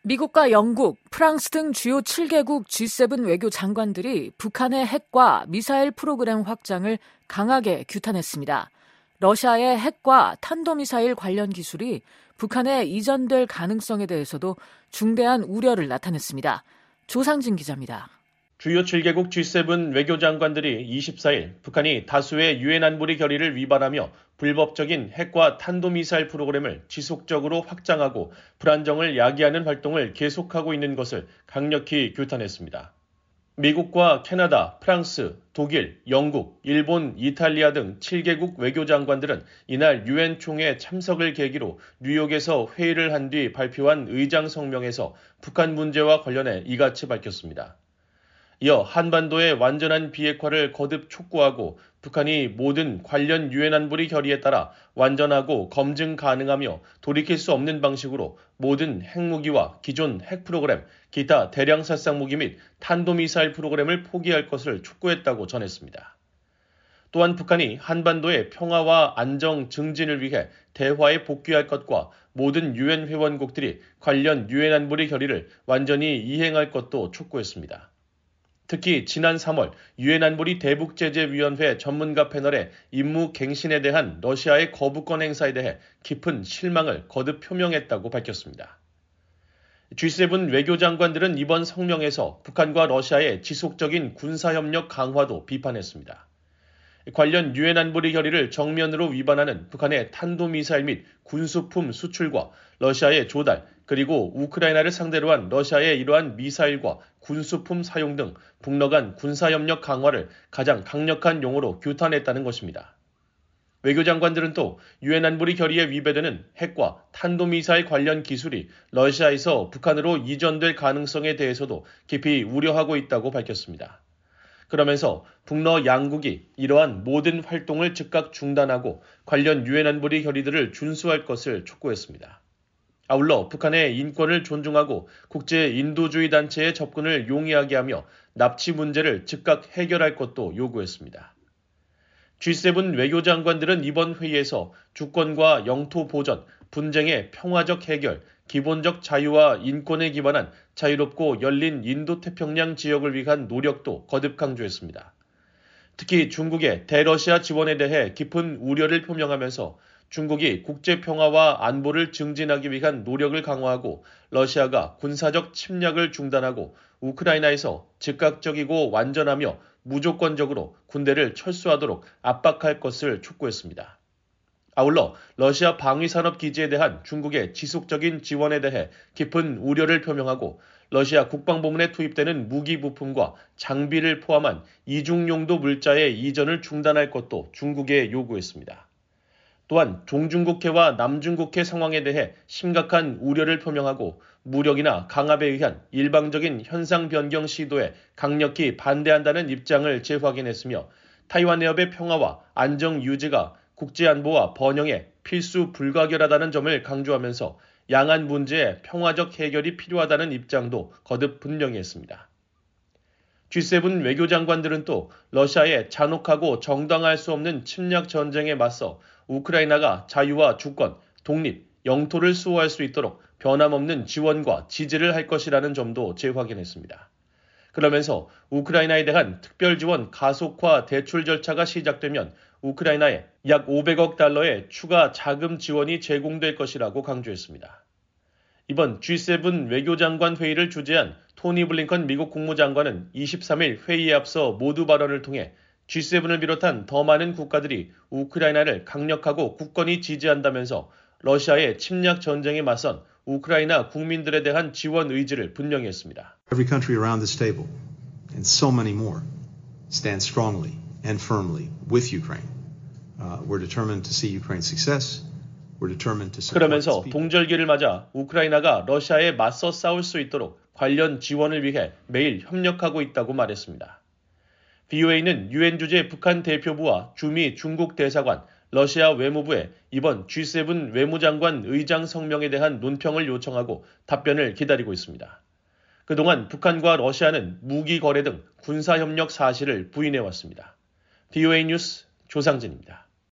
미국과 영국, 프랑스 등 주요 7개국 G7 외교 장관들이 북한의 핵과 미사일 프로그램 확장을 강하게 규탄했습니다. 러시아의 핵과 탄도미사일 관련 기술이 북한에 이전될 가능성에 대해서도 중대한 우려를 나타냈습니다. 조상진 기자입니다. 주요 7개국 G7 외교장관들이 24일 북한이 다수의 유엔 안보리 결의를 위반하며 불법적인 핵과 탄도미사일 프로그램을 지속적으로 확장하고 불안정을 야기하는 활동을 계속하고 있는 것을 강력히 규탄했습니다. 미국과 캐나다, 프랑스, 독일, 영국, 일본, 이탈리아 등 7개국 외교장관들은 이날 유엔 총회 참석을 계기로 뉴욕에서 회의를 한 뒤 발표한 의장 성명에서 북한 문제와 관련해 이같이 밝혔습니다. 이어 한반도의 완전한 비핵화를 거듭 촉구하고 북한이 모든 관련 유엔 안보리 결의에 따라 완전하고 검증 가능하며 돌이킬 수 없는 방식으로 모든 핵무기와 기존 핵 프로그램, 기타 대량 살상 무기 및 탄도미사일 프로그램을 포기할 것을 촉구했다고 전했습니다. 또한 북한이 한반도의 평화와 안정 증진을 위해 대화에 복귀할 것과 모든 유엔 회원국들이 관련 유엔 안보리 결의를 완전히 이행할 것도 촉구했습니다. 특히 지난 3월 유엔 안보리 대북제재위원회 전문가 패널의 임무 갱신에 대한 러시아의 거부권 행사에 대해 깊은 실망을 거듭 표명했다고 밝혔습니다. G7 외교장관들은 이번 성명에서 북한과 러시아의 지속적인 군사협력 강화도 비판했습니다. 관련 유엔 안보리 결의를 정면으로 위반하는 북한의 탄도미사일 및 군수품 수출과 러시아의 조달, 그리고 우크라이나를 상대로 한 러시아의 이러한 미사일과 군수품 사용 등 북러 간 군사협력 강화를 가장 강력한 용어로 규탄했다는 것입니다. 외교장관들은 또 유엔 안보리 결의에 위배되는 핵과 탄도미사일 관련 기술이 러시아에서 북한으로 이전될 가능성에 대해서도 깊이 우려하고 있다고 밝혔습니다. 그러면서 북러 양국이 이러한 모든 활동을 즉각 중단하고 관련 유엔 안보리 결의들을 준수할 것을 촉구했습니다. 아울러 북한의 인권을 존중하고 국제 인도주의 단체의 접근을 용이하게 하며 납치 문제를 즉각 해결할 것도 요구했습니다. G7 외교장관들은 이번 회의에서 주권과 영토 보전, 분쟁의 평화적 해결, 기본적 자유와 인권에 기반한 자유롭고 열린 인도태평양 지역을 위한 노력도 거듭 강조했습니다. 특히 중국의 대러시아 지원에 대해 깊은 우려를 표명하면서 중국이 국제평화와 안보를 증진하기 위한 노력을 강화하고 러시아가 군사적 침략을 중단하고 우크라이나에서 즉각적이고 완전하며 무조건적으로 군대를 철수하도록 압박할 것을 촉구했습니다. 아울러 러시아 방위산업 기지에 대한 중국의 지속적인 지원에 대해 깊은 우려를 표명하고 러시아 국방부문에 투입되는 무기 부품과 장비를 포함한 이중용도 물자의 이전을 중단할 것도 중국에 요구했습니다. 또한 종중국해와 남중국해 상황에 대해 심각한 우려를 표명하고 무력이나 강압에 의한 일방적인 현상 변경 시도에 강력히 반대한다는 입장을 재확인했으며 타이완 해협의 평화와 안정 유지가 국제안보와 번영에 필수 불가결하다는 점을 강조하면서 양안 문제의 평화적 해결이 필요하다는 입장도 거듭 분명히 했습니다. G7 외교장관들은 또 러시아의 잔혹하고 정당할 수 없는 침략 전쟁에 맞서 우크라이나가 자유와 주권, 독립, 영토를 수호할 수 있도록 변함없는 지원과 지지를 할 것이라는 점도 재확인했습니다. 그러면서 우크라이나에 대한 특별지원 가속화 대출 절차가 시작되면 우크라이나에 약 500억 달러의 추가 자금 지원이 제공될 것이라고 강조했습니다. 이번 G7 외교장관 회의를 주재한 토니 블링컨 미국 국무장관은 23일 회의에 앞서 모두 발언을 통해 G7을 비롯한 더 많은 국가들이 우크라이나를 강력하고 굳건히 지지한다면서 러시아의 침략 전쟁에 맞선 우크라이나 국민들에 대한 지원 의지를 분명히 했습니다. Every country around this table and so many more stand strongly and firmly with Ukraine. We're determined to see Ukraine's success. 그러면서 동절기를 맞아 우크라이나가 러시아에 맞서 싸울 수 있도록 관련 지원을 위해 매일 협력하고 있다고 말했습니다. VOA는 유엔 주재 북한 대표부와 주미 중국 대사관, 러시아 외무부에 이번 G7 외무장관 의장 성명에 대한 논평을 요청하고 답변을 기다리고 있습니다. 그동안 북한과 러시아는 무기 거래 등 군사협력 사실을 부인해왔습니다. VOA 뉴스 조상진입니다.